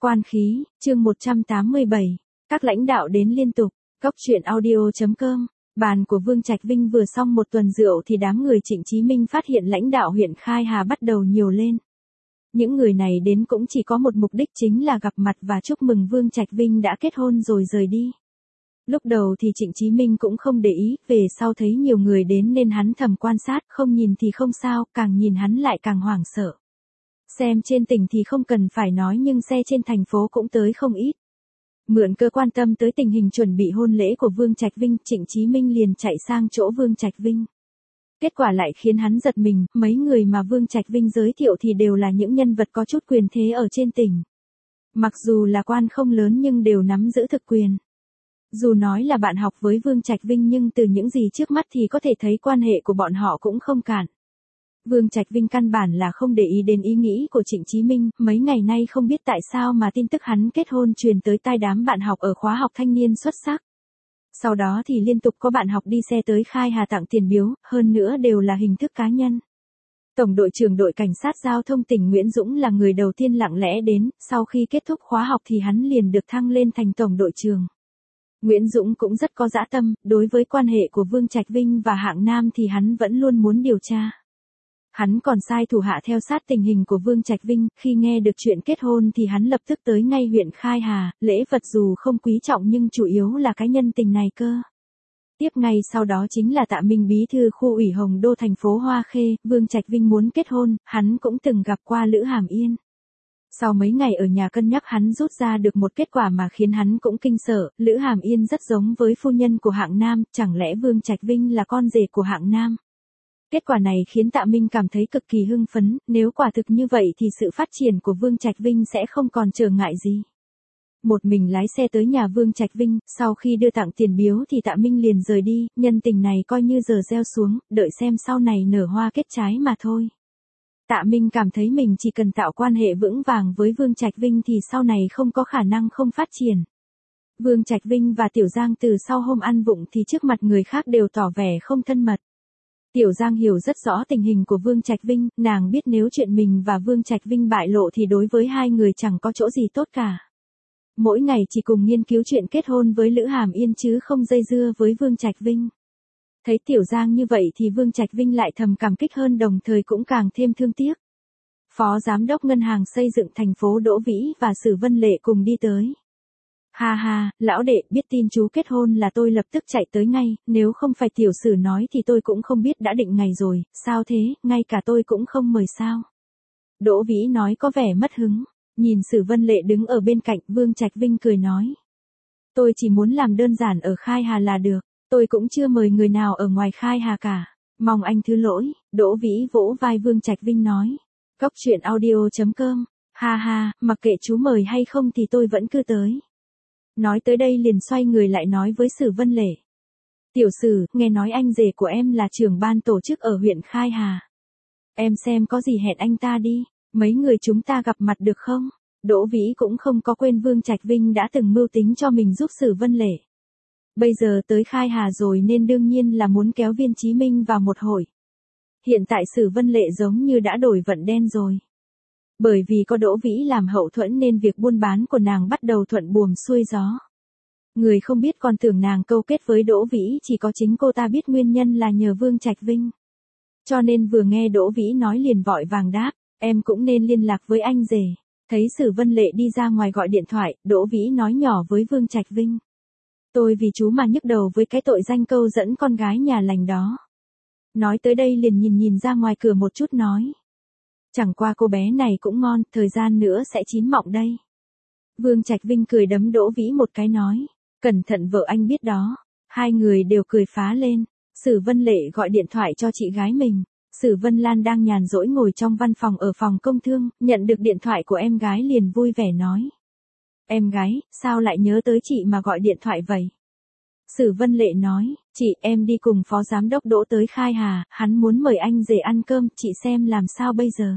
Quan khí, chương 187. Các lãnh đạo đến liên tục. Cốc truyện audio.com. Bàn của Vương Trạch Vinh vừa xong một tuần rượu thì đám người Trịnh Chí Minh phát hiện lãnh đạo huyện Khai Hà bắt đầu nhiều lên. Những người này đến cũng chỉ có một mục đích, chính là gặp mặt và chúc mừng Vương Trạch Vinh đã kết hôn rồi rời đi. Lúc đầu thì Trịnh Chí Minh cũng không để ý, về sau thấy nhiều người đến nên hắn thầm quan sát, không nhìn thì không sao, càng nhìn hắn lại càng hoảng sợ. Xem trên tỉnh thì không cần phải nói, nhưng xe trên thành phố cũng tới không ít. Mượn cơ quan tâm tới tình hình chuẩn bị hôn lễ của Vương Trạch Vinh, Trịnh Chí Minh liền chạy sang chỗ Vương Trạch Vinh. Kết quả lại khiến hắn giật mình, mấy người mà Vương Trạch Vinh giới thiệu thì đều là những nhân vật có chút quyền thế ở trên tỉnh. Mặc dù là quan không lớn nhưng đều nắm giữ thực quyền. Dù nói là bạn học với Vương Trạch Vinh nhưng từ những gì trước mắt thì có thể thấy quan hệ của bọn họ cũng không cạn. Vương Trạch Vinh căn bản là không để ý đến ý nghĩ của Trịnh Chí Minh, mấy ngày nay không biết tại sao mà tin tức hắn kết hôn truyền tới tai đám bạn học ở khóa học thanh niên xuất sắc. Sau đó thì liên tục có bạn học đi xe tới Khai Hà tặng tiền biếu, hơn nữa đều là hình thức cá nhân. Tổng đội trưởng đội cảnh sát giao thông tỉnh Nguyễn Dũng là người đầu tiên lặng lẽ đến, sau khi kết thúc khóa học thì hắn liền được thăng lên thành tổng đội trưởng. Nguyễn Dũng cũng rất có dã tâm, đối với quan hệ của Vương Trạch Vinh và Hạng Nam thì hắn vẫn luôn muốn điều tra. Hắn còn sai thủ hạ theo sát tình hình của Vương Trạch Vinh, khi nghe được chuyện kết hôn thì hắn lập tức tới ngay huyện Khai Hà, lễ vật dù không quý trọng nhưng chủ yếu là cái nhân tình này cơ. Tiếp ngay sau đó chính là Tạ Minh bí thư khu ủy Hồng Đô thành phố Hoa Khê, Vương Trạch Vinh muốn kết hôn, hắn cũng từng gặp qua Lữ Hàm Yên. Sau mấy ngày ở nhà cân nhắc hắn rút ra được một kết quả mà khiến hắn cũng kinh sợ, Lữ Hàm Yên rất giống với phu nhân của Hạng Nam, chẳng lẽ Vương Trạch Vinh là con rể của Hạng Nam? Kết quả này khiến Tạ Minh cảm thấy cực kỳ hưng phấn, nếu quả thực như vậy thì sự phát triển của Vương Trạch Vinh sẽ không còn trở ngại gì. Một mình lái xe tới nhà Vương Trạch Vinh, sau khi đưa tặng tiền biếu thì Tạ Minh liền rời đi, nhân tình này coi như giờ gieo xuống, đợi xem sau này nở hoa kết trái mà thôi. Tạ Minh cảm thấy mình chỉ cần tạo quan hệ vững vàng với Vương Trạch Vinh thì sau này không có khả năng không phát triển. Vương Trạch Vinh và Tiểu Giang từ sau hôm ăn vụng thì trước mặt người khác đều tỏ vẻ không thân mật. Tiểu Giang hiểu rất rõ tình hình của Vương Trạch Vinh, nàng biết nếu chuyện mình và Vương Trạch Vinh bại lộ thì đối với hai người chẳng có chỗ gì tốt cả. Mỗi ngày chỉ cùng nghiên cứu chuyện kết hôn với Lữ Hàm Yên chứ không dây dưa với Vương Trạch Vinh. Thấy Tiểu Giang như vậy thì Vương Trạch Vinh lại thầm cảm kích hơn, đồng thời cũng càng thêm thương tiếc. Phó Giám đốc Ngân hàng Xây dựng thành phố Đỗ Vĩ và Sử Vân Lệ cùng đi tới. Ha ha, lão đệ, biết tin chú kết hôn là tôi lập tức chạy tới ngay, nếu không phải tiểu Sử nói thì tôi cũng không biết đã định ngày rồi, sao thế, ngay cả tôi cũng không mời sao. Đỗ Vĩ nói có vẻ mất hứng, nhìn Sử Vân Lệ đứng ở bên cạnh, Vương Trạch Vinh cười nói. Tôi chỉ muốn làm đơn giản ở Khai Hà là được, tôi cũng chưa mời người nào ở ngoài Khai Hà cả, mong anh thứ lỗi, Đỗ Vĩ vỗ vai Vương Trạch Vinh nói. Cốc truyện audio.com, ha ha, mặc kệ chú mời hay không thì tôi vẫn cứ tới. Nói tới đây liền xoay người lại nói với Sử Vân Lệ. Tiểu Sử, nghe nói anh rể của em là trưởng ban tổ chức ở huyện Khai Hà. Em xem có gì hẹn anh ta đi, mấy người chúng ta gặp mặt được không? Đỗ Vĩ cũng không có quên Vương Trạch Vinh đã từng mưu tính cho mình giúp Sử Vân Lệ. Bây giờ tới Khai Hà rồi nên đương nhiên là muốn kéo Viên Chí Minh vào một hội. Hiện tại Sử Vân Lệ giống như đã đổi vận đen rồi. Bởi vì có Đỗ Vĩ làm hậu thuẫn nên việc buôn bán của nàng bắt đầu thuận buồm xuôi gió. Người không biết còn tưởng nàng câu kết với Đỗ Vĩ, chỉ có chính cô ta biết nguyên nhân là nhờ Vương Trạch Vinh. Cho nên vừa nghe Đỗ Vĩ nói liền vội vàng đáp, em cũng nên liên lạc với anh rể. Thấy Sử Vân Lệ đi ra ngoài gọi điện thoại, Đỗ Vĩ nói nhỏ với Vương Trạch Vinh. Tôi vì chú mà nhức đầu với cái tội danh câu dẫn con gái nhà lành đó. Nói tới đây liền nhìn ra ngoài cửa một chút nói. Chẳng qua cô bé này cũng ngon, thời gian nữa sẽ chín mọng đây. Vương Trạch Vinh cười đấm Đỗ Vĩ một cái nói. Cẩn thận vợ anh biết đó. Hai người đều cười phá lên. Sử Vân Lệ gọi điện thoại cho chị gái mình. Sử Vân Lan đang nhàn rỗi ngồi trong văn phòng ở phòng công thương, nhận được điện thoại của em gái liền vui vẻ nói. Em gái, sao lại nhớ tới chị mà gọi điện thoại vậy? Sử Vân Lệ nói, chị em đi cùng Phó Giám đốc Đỗ tới Khai Hà, hắn muốn mời anh rể ăn cơm, chị xem làm sao bây giờ.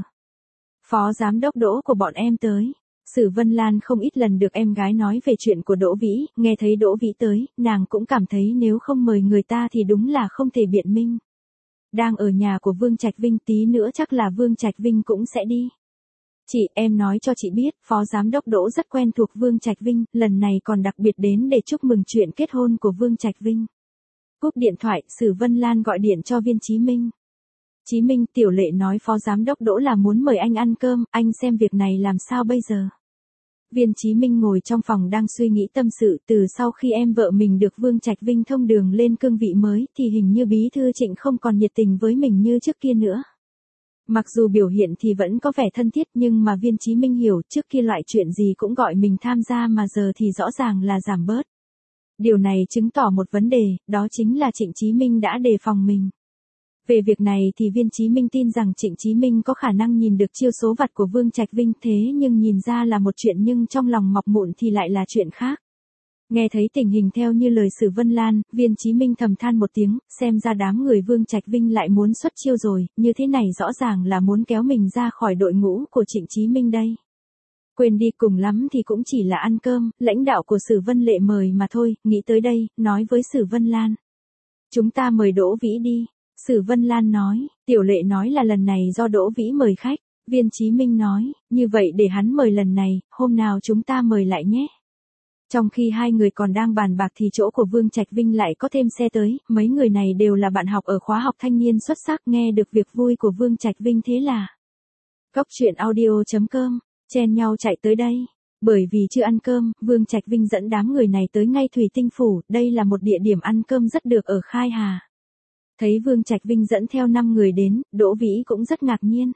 Phó Giám đốc Đỗ của bọn em tới. Sử Vân Lan không ít lần được em gái nói về chuyện của Đỗ Vĩ, nghe thấy Đỗ Vĩ tới, nàng cũng cảm thấy nếu không mời người ta thì đúng là không thể biện minh. Đang ở nhà của Vương Trạch Vinh, tí nữa chắc là Vương Trạch Vinh cũng sẽ đi. Chị, em nói cho chị biết, Phó Giám đốc Đỗ rất quen thuộc Vương Trạch Vinh, lần này còn đặc biệt đến để chúc mừng chuyện kết hôn của Vương Trạch Vinh. Cúp điện thoại, Sử Vân Lan gọi điện cho Viên Chí Minh. Chí Minh, Tiểu Lệ nói Phó Giám đốc Đỗ là muốn mời anh ăn cơm, anh xem việc này làm sao bây giờ. Viên Chí Minh ngồi trong phòng đang suy nghĩ tâm sự, từ sau khi em vợ mình được Vương Trạch Vinh thông đường lên cương vị mới thì hình như bí thư Trịnh không còn nhiệt tình với mình như trước kia nữa. Mặc dù biểu hiện thì vẫn có vẻ thân thiết nhưng mà Viên Chí Minh hiểu trước kia loại chuyện gì cũng gọi mình tham gia mà giờ thì rõ ràng là giảm bớt. Điều này chứng tỏ một vấn đề, đó chính là Trịnh Chí Minh đã đề phòng mình. Về việc này thì Viên Chí Minh tin rằng Trịnh Chí Minh có khả năng nhìn được chiêu số vặt của Vương Trạch Vinh thế nhưng nhìn ra là một chuyện nhưng trong lòng mọc mụn thì lại là chuyện khác. Nghe thấy tình hình theo như lời Sử Vân Lan, Viên Chí Minh thầm than một tiếng, xem ra đám người Vương Trạch Vinh lại muốn xuất chiêu rồi, như thế này rõ ràng là muốn kéo mình ra khỏi đội ngũ của Trịnh Chí Minh đây. Quên đi, cùng lắm thì cũng chỉ là ăn cơm, lãnh đạo của Sử Vân Lệ mời mà thôi, nghĩ tới đây, nói với Sử Vân Lan. Chúng ta mời Đỗ Vĩ đi. Sử Vân Lan nói, Tiểu Lệ nói là lần này do Đỗ Vĩ mời khách. Viên Chí Minh nói, như vậy để hắn mời lần này, hôm nào chúng ta mời lại nhé. Trong khi hai người còn đang bàn bạc thì chỗ của Vương Trạch Vinh lại có thêm xe tới, mấy người này đều là bạn học ở khóa học thanh niên xuất sắc, nghe được việc vui của Vương Trạch Vinh thế là. Cốc truyện audio.com, chen nhau chạy tới đây. Bởi vì chưa ăn cơm, Vương Trạch Vinh dẫn đám người này tới ngay Thủy Tinh Phủ, đây là một địa điểm ăn cơm rất được ở Khai Hà. Thấy Vương Trạch Vinh dẫn theo 5 người đến, Đỗ Vĩ cũng rất ngạc nhiên.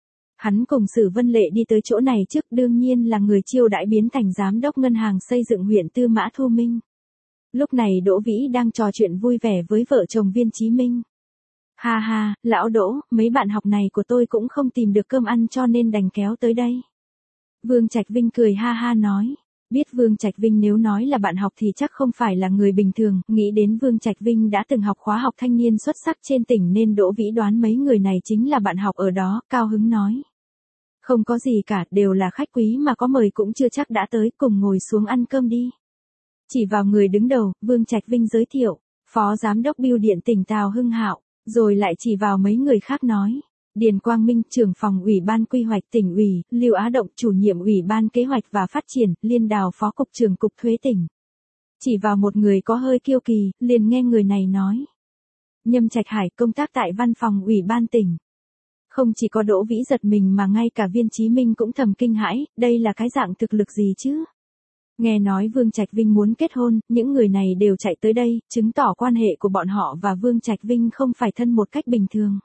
Hắn cùng Sử Vân Lệ đi tới chỗ này trước, đương nhiên là người chiêu đãi biến thành giám đốc ngân hàng xây dựng huyện Tư Mã Thu Minh. Lúc này Đỗ Vĩ đang trò chuyện vui vẻ với vợ chồng Viên Chí Minh. Ha ha, lão Đỗ, mấy bạn học này của tôi cũng không tìm được cơm ăn cho nên đành kéo tới đây. Vương Trạch Vinh cười ha ha nói. Biết Vương Trạch Vinh nếu nói là bạn học thì chắc không phải là người bình thường, nghĩ đến Vương Trạch Vinh đã từng học khóa học thanh niên xuất sắc trên tỉnh nên Đỗ Vĩ đoán mấy người này chính là bạn học ở đó, cao hứng nói. Không có gì cả, đều là khách quý mà có mời cũng chưa chắc đã tới, cùng ngồi xuống ăn cơm đi. Chỉ vào người đứng đầu, Vương Trạch Vinh giới thiệu, Phó Giám đốc Bưu điện tỉnh Tào Hưng Hạo, rồi lại chỉ vào mấy người khác nói. Điền Quang Minh, trưởng phòng Ủy ban Quy hoạch tỉnh ủy, Lưu Á Động, chủ nhiệm Ủy ban Kế hoạch và Phát triển, Liên Đào, phó cục trưởng Cục Thuế tỉnh. Chỉ vào một người có hơi kiêu kỳ, liền nghe người này nói. Nhâm Trạch Hải, công tác tại văn phòng Ủy ban tỉnh. Không chỉ có Đỗ Vĩ giật mình mà ngay cả Viên Chí Minh cũng thầm kinh hãi, đây là cái dạng thực lực gì chứ? Nghe nói Vương Trạch Vinh muốn kết hôn, những người này đều chạy tới đây, chứng tỏ quan hệ của bọn họ và Vương Trạch Vinh không phải thân một cách bình thường.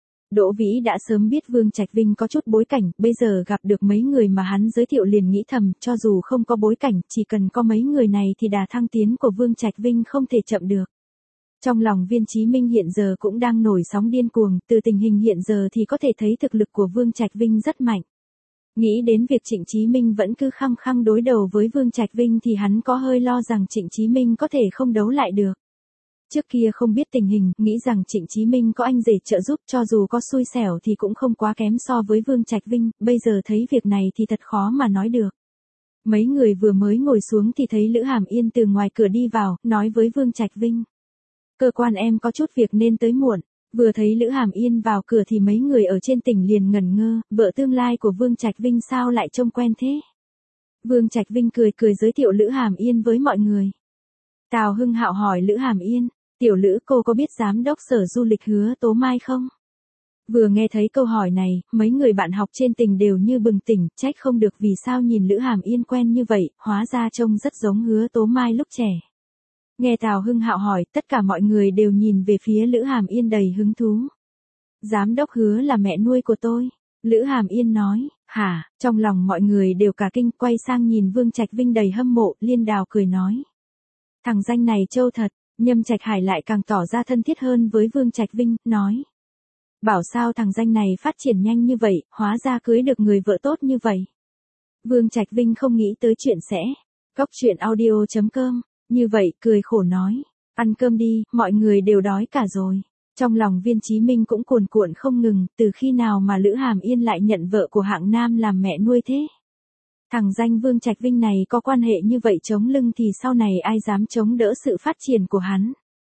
Đỗ Vĩ đã sớm biết Vương Trạch Vinh có chút bối cảnh, bây giờ gặp được mấy người mà hắn giới thiệu liền nghĩ thầm, cho dù không có bối cảnh, chỉ cần có mấy người này thì đà thăng tiến của Vương Trạch Vinh không thể chậm được. Trong lòng Viên Chí Minh hiện giờ cũng đang nổi sóng điên cuồng, từ tình hình hiện giờ thì có thể thấy thực lực của Vương Trạch Vinh rất mạnh. Nghĩ đến việc Trịnh Chí Minh vẫn cứ khăng khăng đối đầu với Vương Trạch Vinh thì hắn có hơi lo rằng Trịnh Chí Minh có thể không đấu lại được. Trước kia không biết tình hình, nghĩ rằng Trịnh Chí Minh có anh rể trợ giúp cho dù có xui xẻo thì cũng không quá kém so với Vương Trạch Vinh, bây giờ thấy việc này thì thật khó mà nói được. Mấy người vừa mới ngồi xuống thì thấy Lữ Hàm Yên từ ngoài cửa đi vào, nói với Vương Trạch Vinh. Cơ quan em có chút việc nên tới muộn. Vừa thấy Lữ Hàm Yên vào cửa thì mấy người ở trên tỉnh liền ngẩn ngơ, vợ tương lai của Vương Trạch Vinh sao lại trông quen thế? Vương Trạch Vinh cười cười giới thiệu Lữ Hàm Yên với mọi người. Tào Hưng Hạo hỏi Lữ Hàm Yên, tiểu Lữ cô có biết giám đốc sở du lịch Hứa Tố Mai không? Vừa nghe thấy câu hỏi này, mấy người bạn học trên tỉnh đều như bừng tỉnh, trách không được vì sao nhìn Lữ Hàm Yên quen như vậy, hóa ra trông rất giống Hứa Tố Mai lúc trẻ. Nghe Tào Hưng Hạo hỏi, tất cả mọi người đều nhìn về phía Lữ Hàm Yên đầy hứng thú. Giám đốc Hứa là mẹ nuôi của tôi. Lữ Hàm Yên nói, hả, trong lòng mọi người đều cả kinh, quay sang nhìn Vương Trạch Vinh đầy hâm mộ, Liên Đào cười nói. Thằng danh này trâu thật, Nhâm Trạch Hải lại càng tỏ ra thân thiết hơn với Vương Trạch Vinh, nói. Bảo sao thằng danh này phát triển nhanh như vậy, hóa ra cưới được người vợ tốt như vậy. Vương Trạch Vinh không nghĩ tới chuyện sẽ. Cốc truyện audio.com. Như vậy, cười khổ nói, ăn cơm đi, mọi người đều đói cả rồi. Trong lòng Viên Chí Minh cũng cuồn cuộn không ngừng, từ khi nào mà Lữ Hàm Yên lại nhận vợ của hạng nam làm mẹ nuôi thế? Thằng danh Vương Trạch Vinh này có quan hệ như vậy chống lưng thì sau này ai dám chống đỡ sự phát triển của hắn?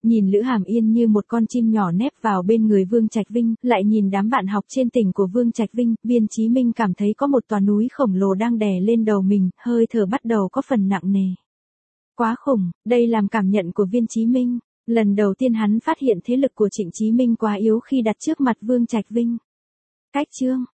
Nhìn Lữ Hàm Yên như một con chim nhỏ nép vào bên người Vương Trạch Vinh, lại nhìn đám bạn học trên tỉnh của Vương Trạch Vinh, Viên Chí Minh cảm thấy có một tòa núi khổng lồ đang đè lên đầu mình, hơi thở bắt đầu có phần nặng nề. Quá khủng, đây làm cảm nhận của Viên Chí Minh. Lần đầu tiên hắn phát hiện thế lực của Trịnh Chí Minh quá yếu khi đặt trước mặt Vương Trạch Vinh. Cách chương